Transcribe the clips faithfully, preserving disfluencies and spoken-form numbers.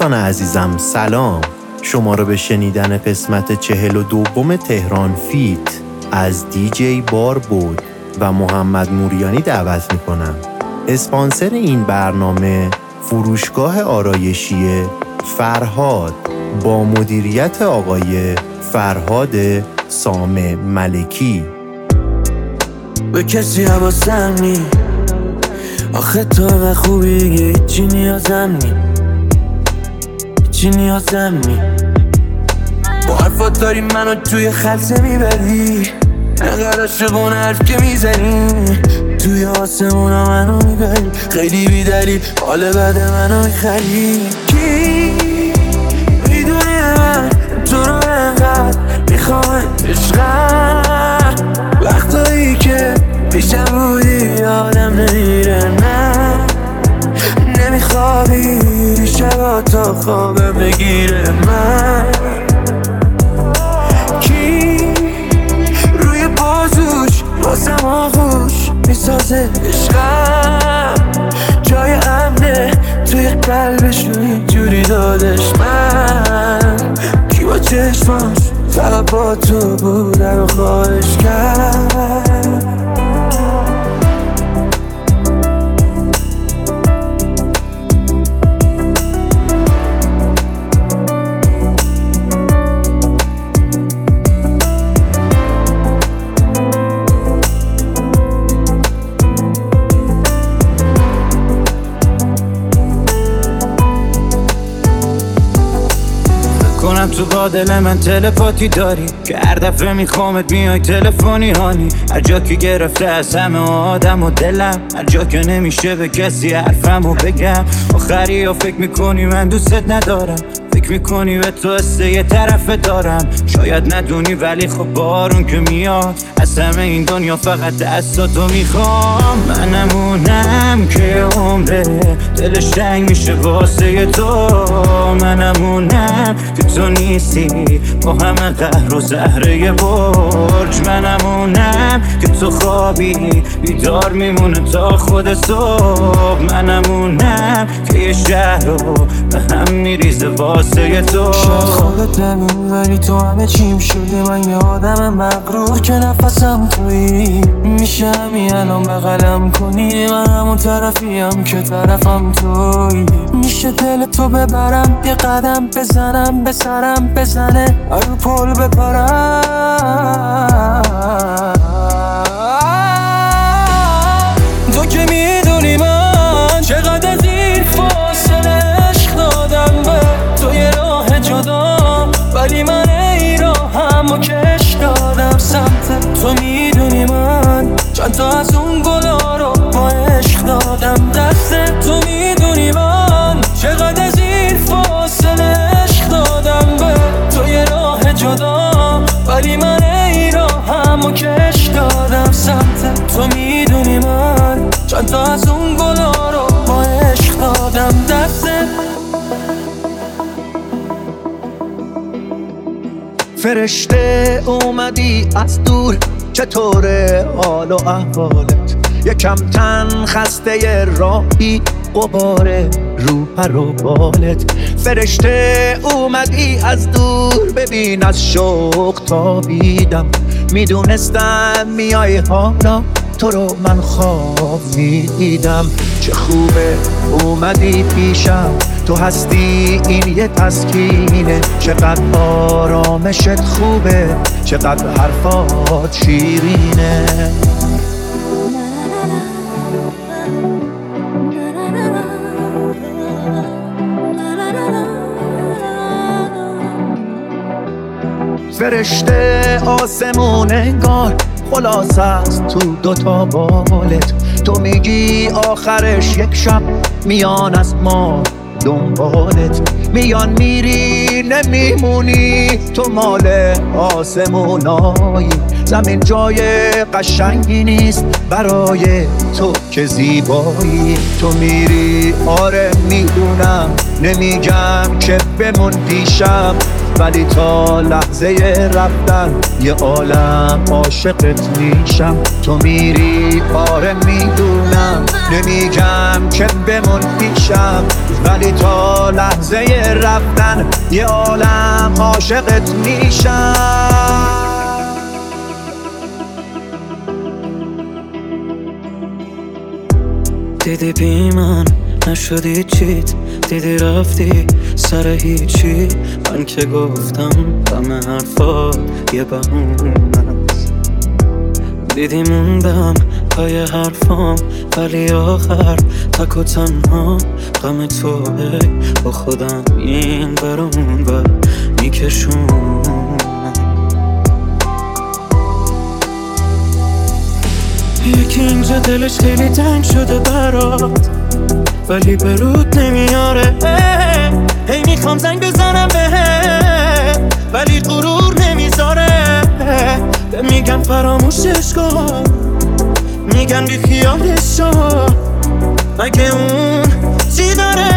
دوستان عزیزم سلام، شما رو به شنیدن قسمت چهل و دوم تهران فیت از دی جی باربود و محمد موریانی دعوت میکنم. اسپانسر این برنامه فروشگاه آرایشی فرهاد با مدیریت آقای فرهاد سام ملکی. به کسی حواسم نی، آخه تو و خوبی هیچی نیازم نی، هیچی نیازم نی. با حرفات داری منو توی خلصه میبری، انقدر عاشقونه حرف که میزنی، توی آسمونا منو میبری، خیلی بیدلی حال بد منو میخری. کی میدونه من تو رو انقدر میخوام عشقم، وقتایی که پیشم بودی آدم نمیره، نه نمیخوابی شبا تا خوابم بگیره. من کی روی بازوش واسم آغوش میسازه عشقم، جای امنه توی قلبشون اینجوری دادش. من کی با چشماش فقط با تو بودن و خواهش کرد. تو با دل من تلپاتی داری که هر دفعه میخوامت میای تلفنی هانی، هر جا که گرفته از همه آدم و دلم، هر جا که نمیشه به کسی حرفمو بگم. آخری ها فکر میکنی من دوستت ندارم، فکر میکنی به تو حسه یه طرف دارم. شاید ندونی ولی خب بارون که میاد از همه این دنیا فقط دستاتو میخوام. منمونم که عمره دلش تنگ میشه واسه تو، منمونم که تو نیستی با همه قهر و زهره برج، منمونم که تو خوابی بیدار میمونه تا خود صبح، منمونم که یه شهر رو به هم میریزه واسه تو. شاید خوابت نمون ولی تو همه چیم شدی، من یه آدم مغرور که نفسم تویی، میشه همین الان بغلم کنی، من همون طرفیم که طرفم تویی، میشه دل تو ببرم یه قدم بزنم به سرم بزنه رو پل بپرم. تو که میدونی من چقدر از این فاصله عشق دادم به تو یه راه جدا، ولی من ای راهم و کش دادم سمت تو. میدونی من چند تا از اون گلا رو با عشق دادم دست تو. میدونی من چقدر از این فاصله عشق دادم به تو یه راه جدا، ولی من ای راهم و کش دادم سمت تو. میدونی من چند تا از اون گلا رو با عشق دادم دست. فرشته اومدی از دور، چطوره حال و احوالت؟ یکم تن خسته راهی غباره رو پر و بالت. فرشته اومدی از دور، ببین از شوق تابیدم، میدونستم میای حالا تو رو من خواب میدیدم. چه خوبه اومدی پیشم، تو هستی این یه تسکینه، چقدر آرامشت خوبه، چقدر حرفات شیرینه. فرشته آسمون انگار خلاص است تو دوتا بالت، تو میگی آخرش یک شب میان از ما دنبالت، میان میری نمیمونی، تو مال آسمونایی، زمین جای قشنگی نیست برای تو که زیبایی. تو میری آره میدونم، نمیگم که بمون پیشم، ولی تا لحظه رفتن یه عالم عاشقت میشم. تو میری آره میدونم، نمیگم که بمون پیشم، ولی تا لحظه رفتن یه عالم عاشقت میشم. دیدی بی من نشدی چیت، دیدی رفتی سر هیچی. من که گفتم همه حرفات یه بهونه است. دیدی موندم پای حرفام، ولی آخر تک و تنها غم توه. با خودم این برون و میکشونم. یکی اینجا دلش خیلی تنگ شده برات، ولی به رود نمیاره. هی میخوام زنگ بزنم بهت، ولی غرور نمیذاره. میگن فراموشش کن، میگن بی خیالش شو. مگه اون چی داره؟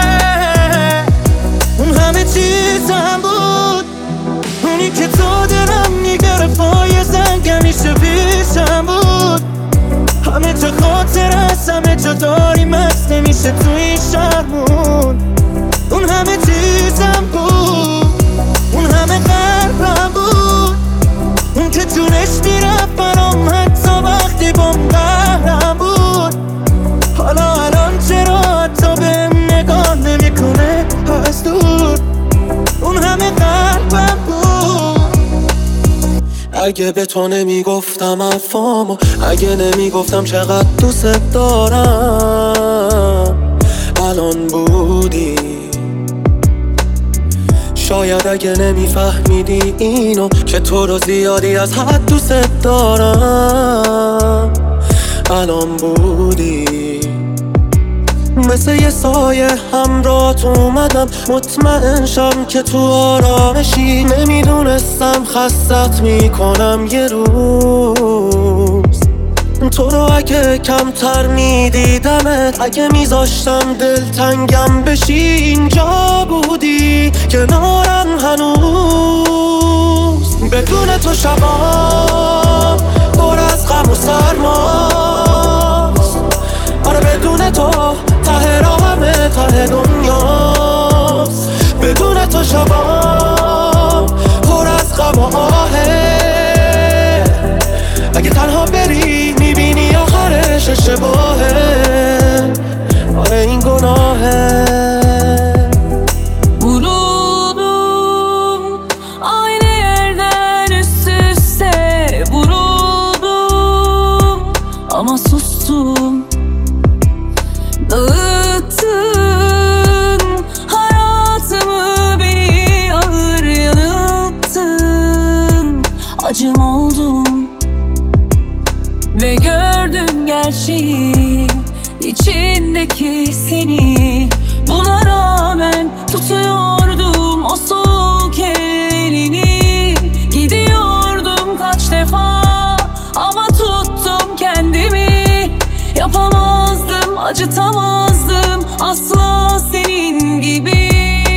اون همه چیزم بود، اونی که تو دلم میگرفت پای زنگ همیشه پیشم بود. همه جا خاطر هست، همه جا داری مست نمیشه تو این شهرمون. اون همه چیزم بود، اون همه قلبم بود، اون که جونش میرفت برام حتی وقتی بام قهرم بود. حالا الان چرا حتی بهم نگاه نمیکنه از دور؟ اون همه قلبم بود. اگه به تو نمیگفتم افامو، اگه نمیگفتم چقدر دوست دارم، الان بودی. شاید اگه نمیفهمیدی اینو که تو رو زیادی از حد دوست دارم، الان بودی. مثل یه سایه همراهت اومدم، مطمئن شم که تو آرامشی. نمیدونستم خستت میکنم یه روز. تو رو اگه کمتر میدیدمت، اگه میذاشتم دلتنگم بشی، اینجا بودی کنارم هنوز. بدون تو شبام پر از غم و سرماست. آره بدون تو ته راهمه ته دنیاست. بدون تو شبام پر از غم و آهه. اگه تنها بری میبینی آخرش اشتباهه. آره این گناهه. Vuruldum aynı yerden üst üste vuruldum ama sustum. Dağıttın hayatımı, beni ağır yanılttın. Acım oldum ve gördüm gerçeği, içindeki seni. Buna rağmen tutuyordum o soğuk elini. Gidiyordum kaç defa ama tuttum kendimi. Yapamazdım, acıtamazdım asla senin gibi.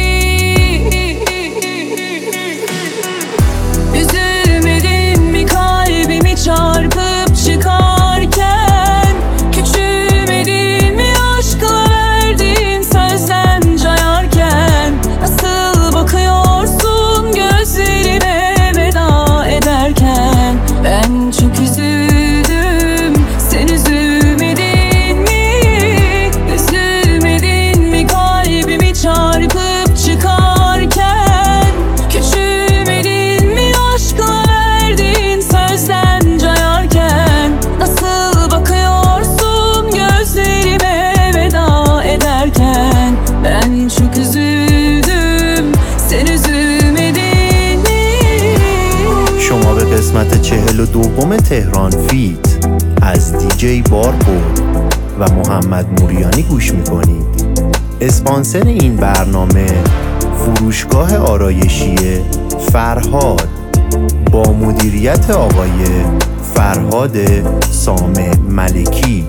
Üzülmedin mi kalbimi çarpıp çıkarken? Küçülmedin mi aşkla verdiğin sözden cayarken? Nasıl bakıyorsun gözlerime veda ederken? Ben çok üzüldüm, sen üzülmedin mi? Üzülmedin mi kalbimi çarpıp çıkarken? Küçülmedin mi aşkla verdiğin sözden cayarken? Nasıl bakıyorsun gözlerime veda ederken? Ben çok üzüldüm, sen üzülmedin mi? شما به قسمت چهل و دوم تهران فیت از دیجی باربود و محمد موریانی گوش میکنید. اسپانسر این برنامه فروشگاه آرایشی فرهاد با مدیریت آقای فرهاد سامه ملکی.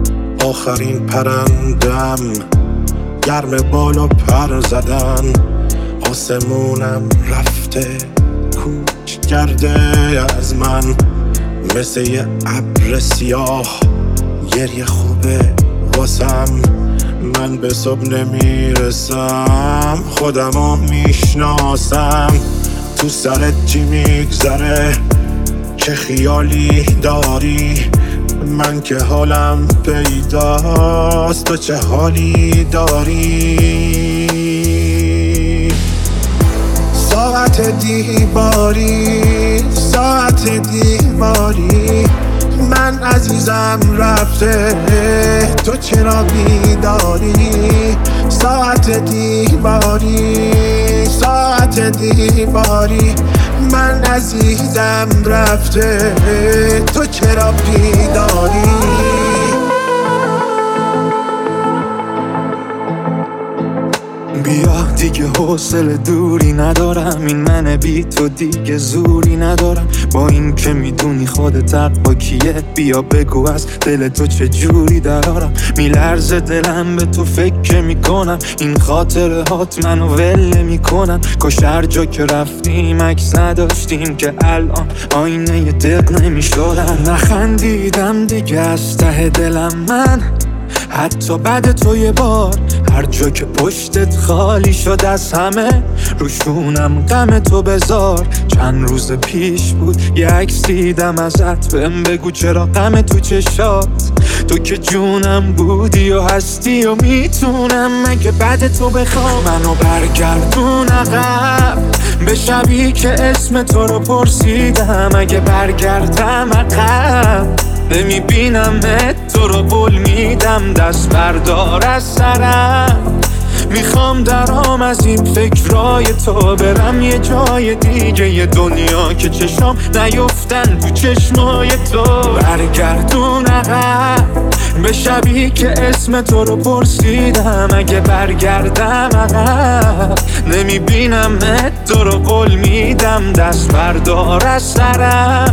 آخرین پرندم گرم بالا پر زدن، آسمونم رفته کوچ کرده از من، مثل یه ابر سیاه گریه خوبه واسم. من به صبح نمیرسم، خودمو میشناسم. تو سرت چی میگذره، چه خیالی داری؟ من که حالم پیداست، تو چه حالی داری؟ ساعت دیواری، ساعت دیواری، من عزیزم رفته، تو چرا بیداری؟ ساعت دیواری، ساعت دیواری، من عزیزم رفته، تو چرا بیداری؟ بیا دیگه حوصله دوری ندارم، این من بی تو دیگه زوری ندارم. با این که میدونی خودت حق با کیه، بیا بگو از دل تو چه جوری درارم. میلرزه دلم به تو فکر میکنم، این خاطره هات منو ول میکنن. کاش هر جا که رفتیم عکس نداشتیم که الان آینه ی دق نمیشدن. نخندیدم دیگه از ته دلم من، حتی بعد تو یه بار، هر جا که پشتت خالی شد از همه، روشونم غم تو بذار. چند روز پیش بود یه عکس دیدم ازت، بهم بگو چرا غم تو چشات. تو که جونم بودی و هستی و میتونم مگه بعد تو بخوام منو برگردون عقب، به شبی که اسم تو رو پرسیدم. اگه برگردم عقب نمیبینم تو رو بول میدم، دست بردار از سرم. میخوام درام از این فکرای تو، برم یه جای دیگه، یه دنیا که چشام نیفتن تو چشمای تو. برگردون عقب به شبی که اسم تو رو پرسیدم. اگه برگردم عقب نمیبینم تو رو قول میدم، دست بردار از سرم.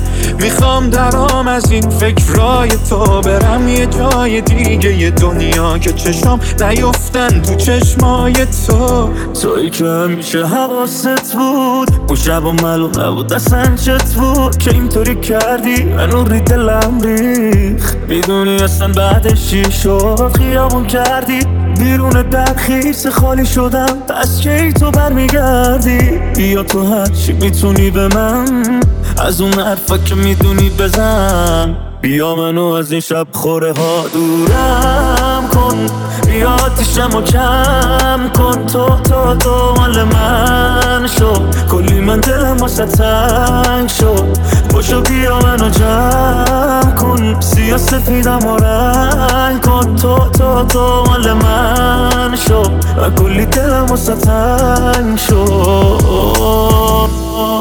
میخوام درام از این فکرای تو، برم یه جای دیگه، یه دنیا که چشام نیفتن تو چشمای تو. تویی که همیشه حواست بود، اون شب و معلوم نبود اصلا چت بود که اینطوری کردی، منو ری دلم ریخ. میدونی اصلا بعدش چی شد، خیابون کردی بیرون در خیس خالی شدم. پس کی تو برمیگردی؟ بیا تو هرچی میتونی به من، از اون حرفا که میدونی بزن. بیا منو از این شب خوره ها دورم کن، بیا آتیشمو کم کن. تو تو تو مال من شد، کلی من دلم واسه تنگ شد. باشو بیا منو جمع کن، سیاه سفیدم و رنگ کن. تو تو تو مال من شد، کلی دلم واسه تنگ شد.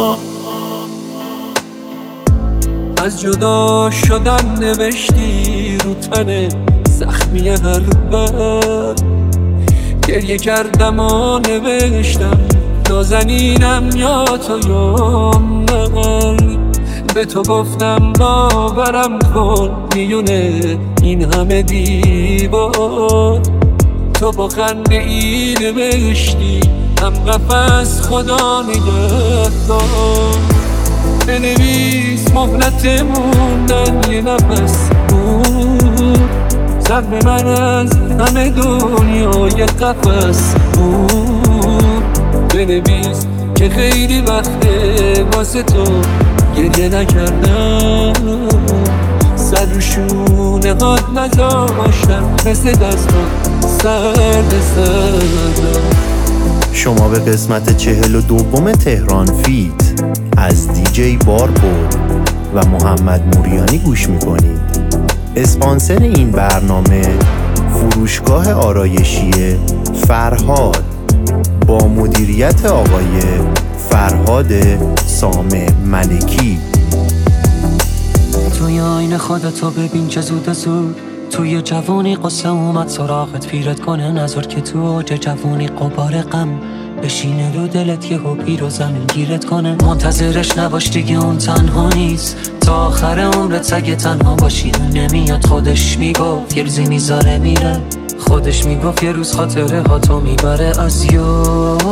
از جدا شدن نوشتی رو تن زخمی هر بر، گریه کردم و نوشتم نازنینم یا تو یا من. به تو گفتم باورم کن میونه این همه دیوار. تو با خنده ای نوشتی هم قفس خدا نگهدار. بنویس مهلت موندن یه نفس بود، زخم من از همه دنیای قفس بود. بنویس که خیلی وقته واسه تو گریه نکردم، سر رو شونه هات نذاشتم، مثل دستان سرد سردم. شما به قسمت چهل و دوم تهران فیت از دیجی باربود و محمد موریانی گوش میکنید. اسپانسر این برنامه فروشگاه آرایشی فرهاد با مدیریت آقای فرهاد سامه ملکی. توی آینه خودتو ببین که زود زود توی جوونی قصه اومد سراغت، پیرت کنه نظر که تو اوج جوونی قبار غم بشینه رو دلت، یه هوپی رو زمین گیرت کنه. منتظرش نباش دیگه اون تنها نیست، تا آخر عمرت اگه تنها باشی نمیاد. خودش میگفت یه روزی میذاره میره، خودش میگفت یه روز خاطره ها تو میبره از یاد.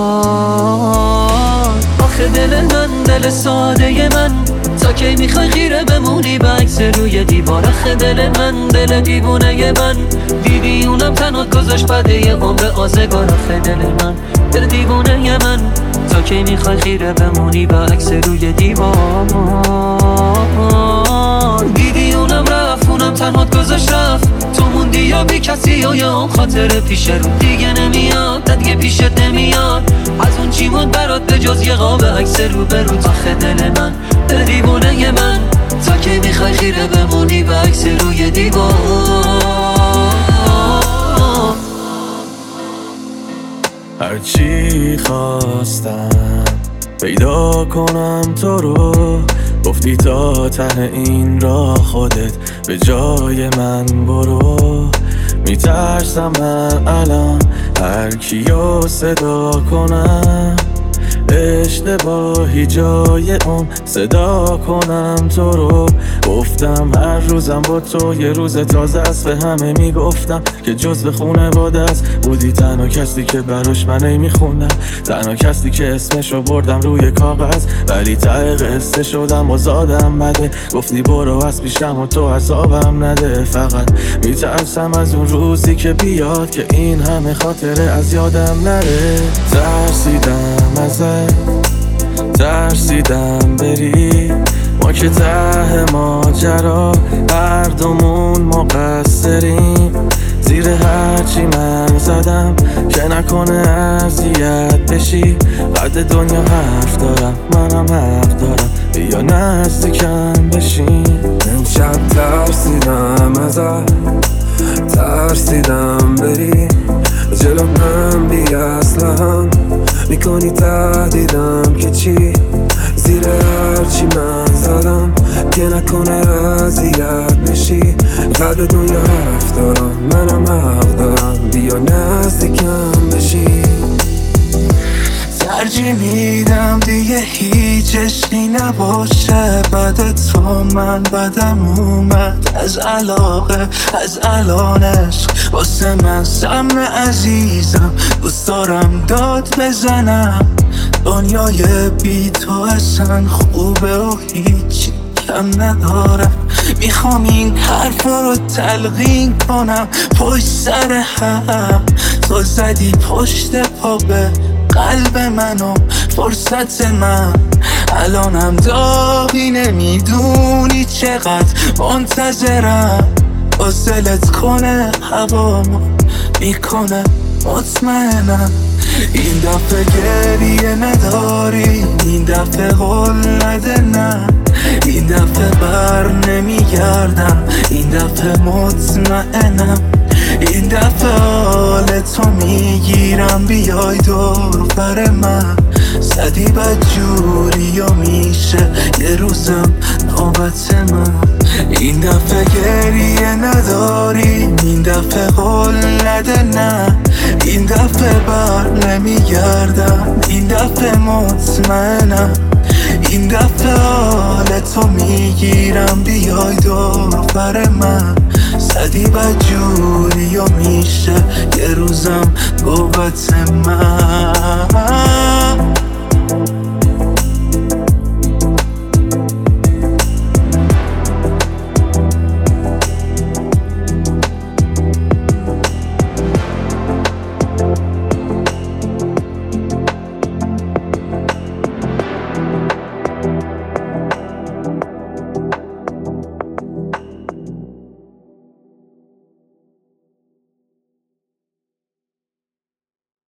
آخه دل من دل ساده من، تا کی میخوای خیره بمونی به عکس روی دیوار؟ آخه دل من دل دیوونه من، دیدی اونم تنها گذاشت بعد یه عمر آزگار. آخه دل من دل دیوونه من، تا کی میخوای خیره بمونی به عکس روی دیوار؟ دیدی اونم رفت، اونم تنها گذاشت رفت، تو موندی یا بی کسی یا یه اون خاطره پیش رو دیگه نمیاد، دیگه پیشت نمیاد. از اون چی موند برات به جز یه قاب عکس رو به رو؟ آخه دل من دل دیوونه من، تا کی میخوای خیره بمونی به عکس روی دیوار؟ هرچی خواستم پیدا کنم تو رو، گفتی تا ته این راه خودت به جای من برو. میترسم من الان هر کیو صدا کنم، اشتباهی جای اون صدا کنم تو رو. گفتم هر روزم با تو یه روز تازه است، به همه میگفتم که جز به خونواده است. بودی تنها کسی که براش من نمیخوندم، تنها کسی که اسمشو بردم روی کاغذ، ولی ته قصه شدم و زادم بده. گفتی برو از پیشم و تو عذابم نده، فقط میترسم از اون روزی که بیاد که این همه خاطره از یادم نره. ترسیدم ازت، ترسیدم بری، ما که ته ماجرا هر دومون مقصریم. زیر هرچی من زدم که نکنه اذیت بشی، قد دنیا حرف دارم منم حق دارم، بیا نزدیکم بشین. امشب ترسیدم ازت، ترسیدم بری، جلو من بی اصلا میکنی تهدیدم که چی؟ زیر هرچی من زدم که نکنه اذیت بشی، قلب دنیا حرف دارم منم حق دارم، بیا نزدیکم بشی. ترجیح میدم دیگه هیچ عشقی نباشه، بعد تو من بدم اومد از علاقه، از الان عشق واسه من سم عزیزم. دوست دارم داد بزنم، دنیای بی تو اصلا خوبه و هیچی کم ندارم. میخوام این حرفا رو تلقین کنم پشت سر هم، تو زدی پشت پا به قلب منو فرصت من. الانم داغی نمیدونی چقدر منتظرم، وصلت کنه هوامو میکنه مطمئنم. این دفعه گریه نداری، این دفعه قول نده نه، این دفعه بر نمیگردم، این دفعه مطمئنم. این دفعه حال تو میگیرم، بیای دور بر من. زدی بدجوری و میشه یه روزم نوبت من. این دفعه گریه نداری، این دفعه قول نده نه، این دفعه بر نمیگردم، این دفعه مطمئنم. این دفعه حال تو میگیرم، بیای دور بر من. زدی بدجوری و میشه یه روزم نوبت من.